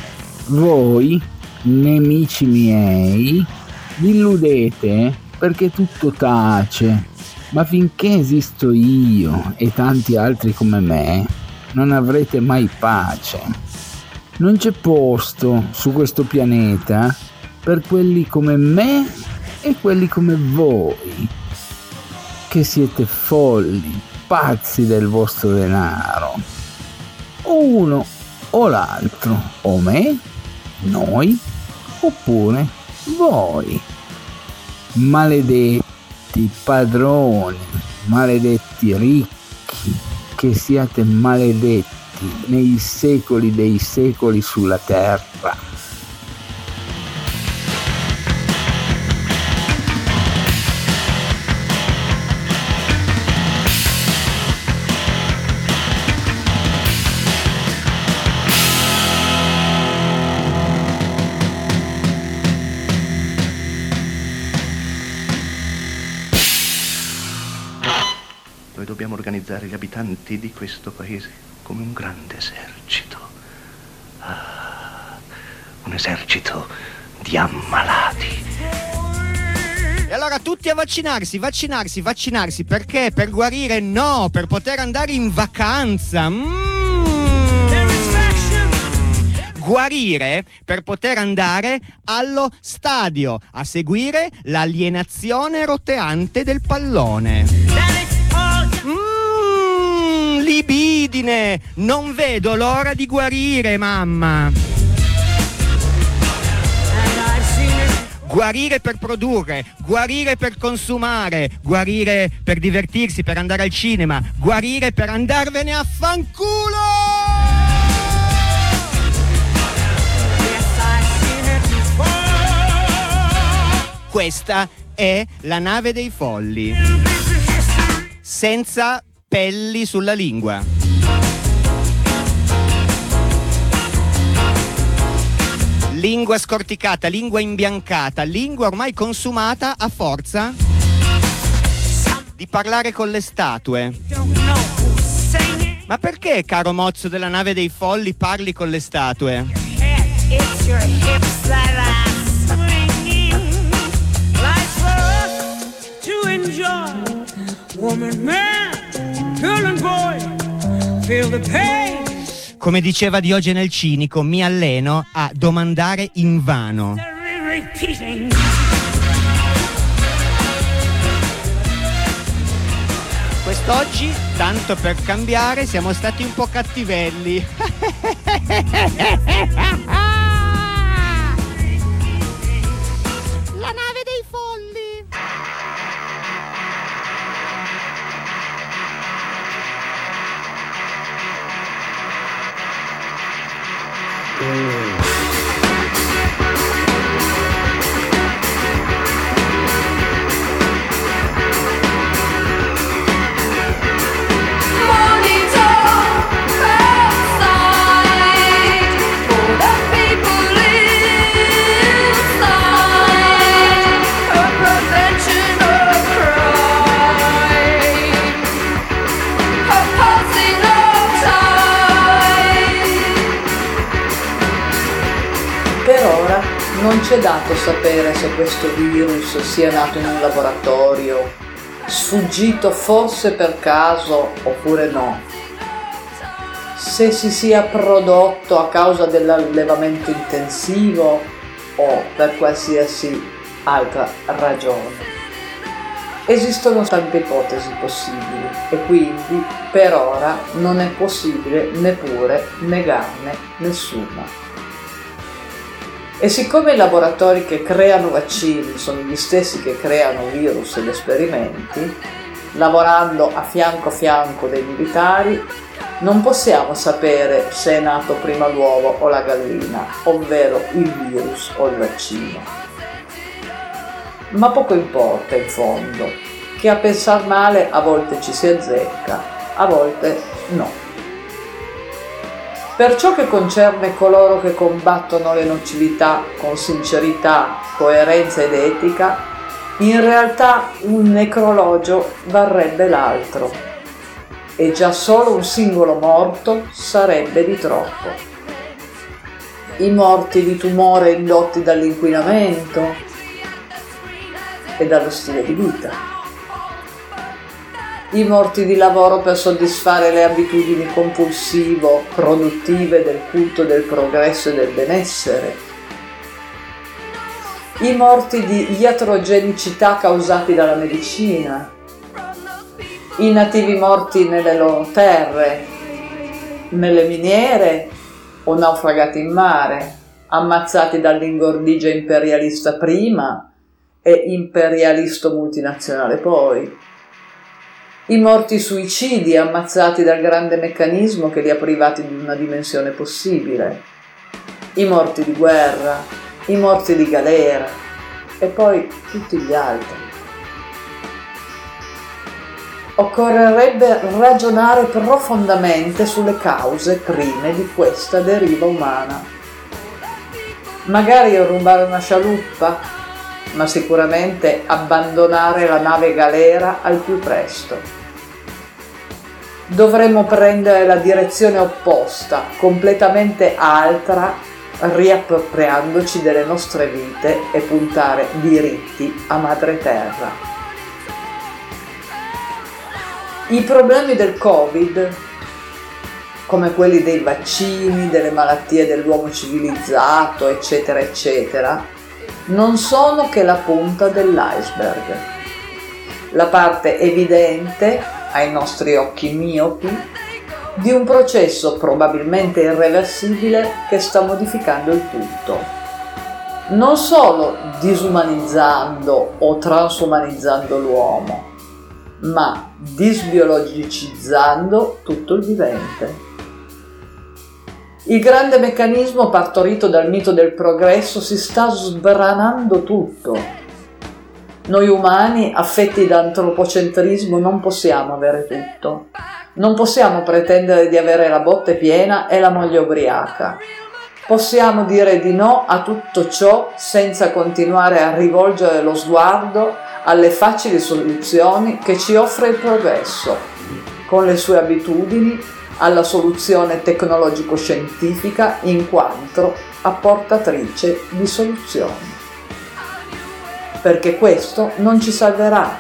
Voi, nemici miei, vi illudete perché tutto tace. Ma finché esisto io e tanti altri come me, non avrete mai pace. Non c'è posto su questo pianeta per quelli come me e quelli come voi, che siete folli, pazzi del vostro denaro. Uno o l'altro, o me, noi, oppure voi. Maledetti padroni, maledetti ricchi, che siate maledetti nei secoli dei secoli sulla terra. Noi dobbiamo organizzare gli abitanti di questo paese come un grande esercito. Ah, un esercito di ammalati. E allora tutti a vaccinarsi, vaccinarsi, vaccinarsi. Perché? Per guarire? No, per poter andare in vacanza. Mm. Guarire per poter andare allo stadio a seguire l'alienazione roteante del pallone. Mm, libidine, non vedo l'ora di guarire, mamma. Guarire per produrre, guarire per consumare, guarire per divertirsi, per andare al cinema, guarire per andarvene a fanculo! Questa è la nave dei folli, senza pelli sulla lingua. Lingua scorticata, lingua imbiancata, lingua ormai consumata a forza di parlare con le statue. Ma perché, caro mozzo della nave dei folli, parli con le statue? Come diceva Diogene il Cinico, mi alleno a domandare invano. Quest'oggi, tanto per cambiare, siamo stati un po' cattivelli. La nave dei folli. Per ora non c'è dato sapere se questo virus sia nato in un laboratorio, sfuggito forse per caso oppure no, se si sia prodotto a causa dell'allevamento intensivo o per qualsiasi altra ragione. Esistono tante ipotesi possibili e quindi per ora non è possibile neppure negarne nessuna. E siccome i laboratori che creano vaccini sono gli stessi che creano virus ed esperimenti, lavorando a fianco a fianco dei militari, non possiamo sapere se è nato prima l'uovo o la gallina, ovvero il virus o il vaccino. Ma poco importa in fondo, che a pensar male a volte ci si azzecca, a volte no. Per ciò che concerne coloro che combattono le nocività con sincerità, coerenza ed etica, in realtà un necrologio varrebbe l'altro e già solo un singolo morto sarebbe di troppo. I morti di tumore indotti dall'inquinamento e dallo stile di vita. I morti di lavoro per soddisfare le abitudini compulsivo-produttive del culto del progresso e del benessere. I morti di iatrogenicità causati dalla medicina. I nativi morti nelle loro terre, nelle miniere o naufragati in mare, ammazzati dall'ingordigia imperialista prima e imperialisto multinazionale poi. I morti suicidi ammazzati dal grande meccanismo che li ha privati di una dimensione possibile, i morti di guerra, i morti di galera e poi tutti gli altri. Occorrerebbe ragionare profondamente sulle cause prime di questa deriva umana. Magari rubare una scialuppa, ma sicuramente abbandonare la nave galera al più presto. Dovremmo prendere la direzione opposta, completamente altra, riappropriandoci delle nostre vite e puntare diritti a madre terra. I problemi del Covid, come quelli dei vaccini, delle malattie dell'uomo civilizzato, eccetera, eccetera, non sono che la punta dell'iceberg. La parte evidente, ai nostri occhi miopi, di un processo probabilmente irreversibile che sta modificando il tutto, non solo disumanizzando o transumanizzando l'uomo, ma disbiologicizzando tutto il vivente. Il grande meccanismo partorito dal mito del progresso si sta sbranando tutto. Noi umani, affetti da antropocentrismo, non possiamo avere tutto. Non possiamo pretendere di avere la botte piena e la moglie ubriaca. Possiamo dire di no a tutto ciò senza continuare a rivolgere lo sguardo alle facili soluzioni che ci offre il progresso, con le sue abitudini, alla soluzione tecnologico-scientifica in quanto apportatrice di soluzioni. Perché questo non ci salverà,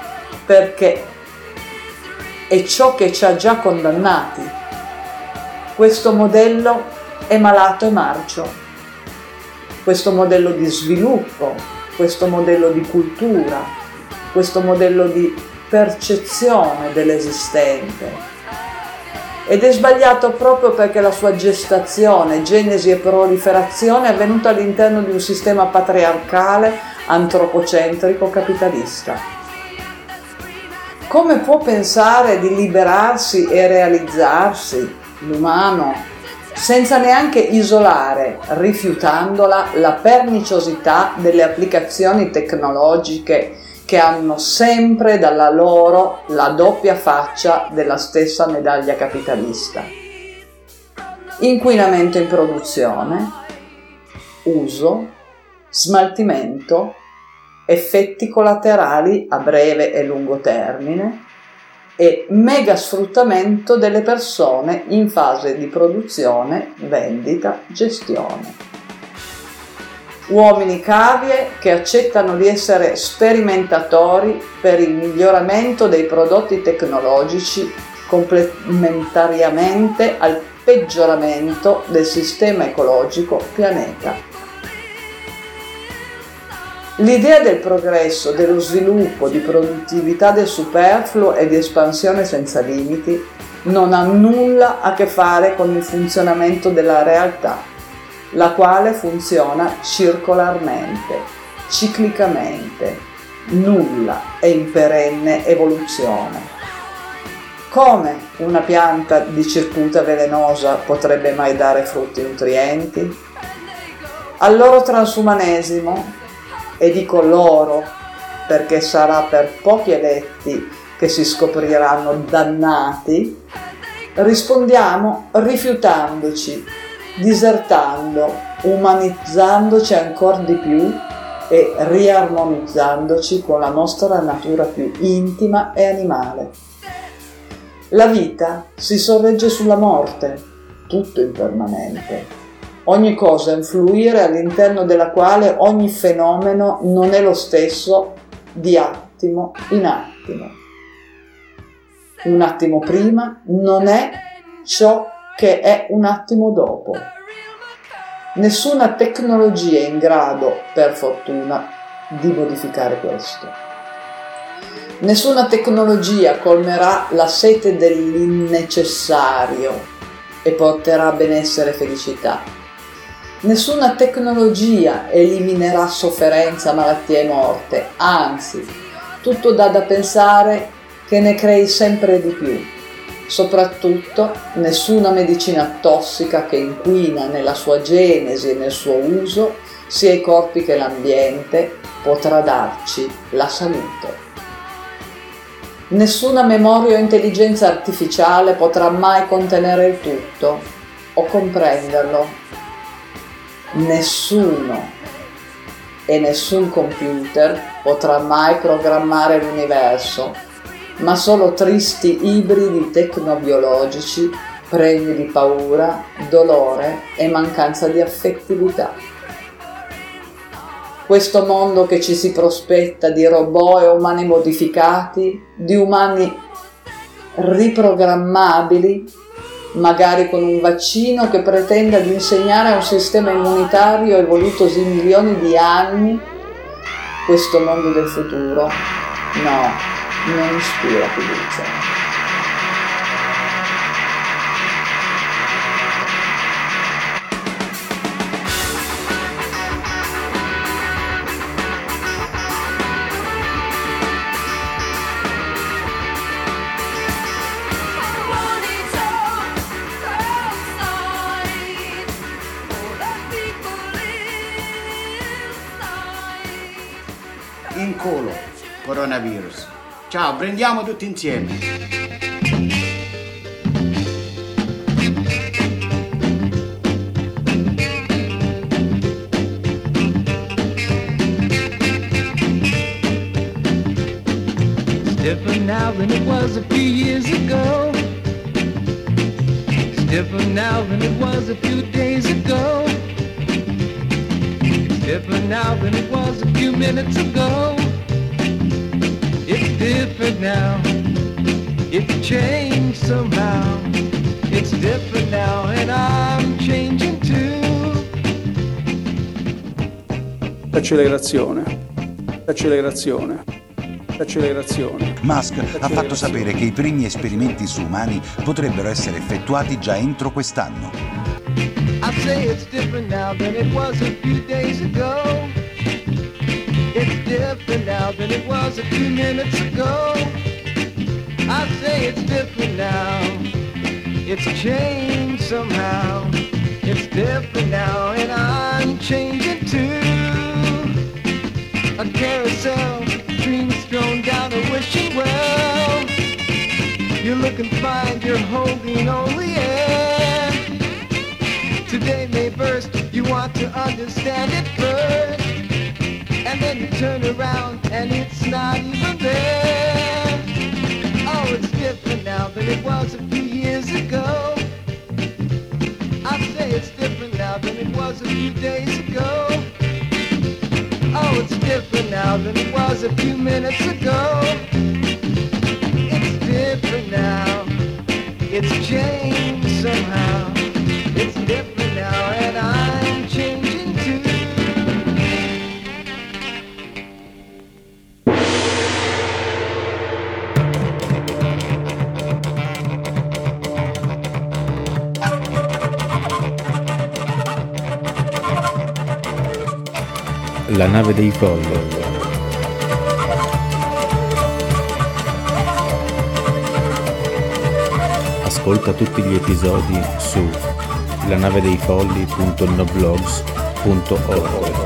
perché è ciò che ci ha già condannati Questo modello è malato e marcio. Questo modello di sviluppo, questo modello di cultura, questo modello di percezione dell'esistente. Ed è sbagliato proprio perché la sua gestazione, genesi e proliferazione è avvenuta all'interno di un sistema patriarcale, antropocentrico, capitalista. Come può pensare di liberarsi e realizzarsi l'umano senza neanche isolare, rifiutandola, la perniciosità delle applicazioni tecnologiche che hanno sempre dalla loro la doppia faccia della stessa medaglia capitalista? Inquinamento in produzione, uso, smaltimento, effetti collaterali a breve e lungo termine e mega sfruttamento delle persone in fase di produzione, vendita, gestione. Uomini cavie che accettano di essere sperimentatori per il miglioramento dei prodotti tecnologici complementariamente al peggioramento del sistema ecologico pianeta. L'idea del progresso, dello sviluppo, di produttività del superfluo e di espansione senza limiti non ha nulla a che fare con il funzionamento della realtà, la quale funziona circolarmente, ciclicamente, nulla è in perenne evoluzione. Come una pianta di circuita velenosa potrebbe mai dare frutti nutrienti? Al loro transumanesimo, e dico loro perché sarà per pochi eletti che si scopriranno dannati, rispondiamo rifiutandoci, disertando, umanizzandoci ancora di più e riarmonizzandoci con la nostra natura più intima e animale. La vita si sorregge sulla morte, tutto impermanente. Ogni cosa è un fluire all'interno della quale ogni fenomeno non è lo stesso di attimo in attimo. Un attimo prima non è ciò che è un attimo dopo. Nessuna tecnologia è in grado, per fortuna, di modificare questo. Nessuna tecnologia colmerà la sete dell'innecessario e porterà benessere e felicità. Nessuna tecnologia eliminerà sofferenza, malattia e morte, anzi, tutto dà da pensare che ne crei sempre di più. Soprattutto, nessuna medicina tossica che inquina nella sua genesi e nel suo uso, sia i corpi che l'ambiente, potrà darci la salute. Nessuna memoria o intelligenza artificiale potrà mai contenere il tutto o comprenderlo. Nessuno e nessun computer potrà mai programmare l'universo, ma solo tristi ibridi tecnobiologici pregni di paura, dolore e mancanza di affettività. Questo mondo che ci si prospetta di robot e umani modificati, di umani riprogrammabili, magari con un vaccino che pretenda di insegnare a un sistema immunitario evolutosi milioni di anni, questo mondo del futuro, no, non ispira fiducia. In culo, coronavirus. Ciao, prendiamo tutti insieme. Different now than it was a few years ago. It's different now than it was a few days ago. It's different now than it was a few minutes ago. It's different now. It's changed somehow. It's it's different now and I'm changing too. L'accelerazione, l'accelerazione, l'accelerazione. Musk ha fatto sapere che i primi esperimenti su umani potrebbero essere effettuati già entro quest'anno. I say it's different now than it was a few days ago. It's different now than it was a few minutes ago. I say it's different now. It's changed somehow. It's different now and I'm changing too. A carousel, dreams thrown down a wishing well. You look and find you're holding only air. Today may burst, you want to understand it first. And then you turn around and it's not even there. Oh, it's different now than it was a few years ago. I say it's different now than it was a few days ago. Oh, it's different now than it was a few minutes ago. It's different now. It's changed somehow. It's different now and I'm changing too. La nave dei folli. Ascolta tutti gli episodi su lanavedeifolli punto noblogs punto org.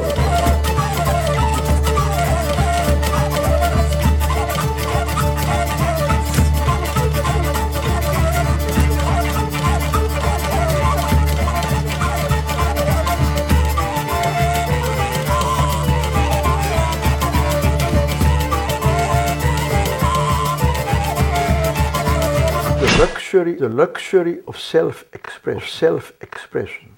The luxury, the luxury of self-expression, self-expression.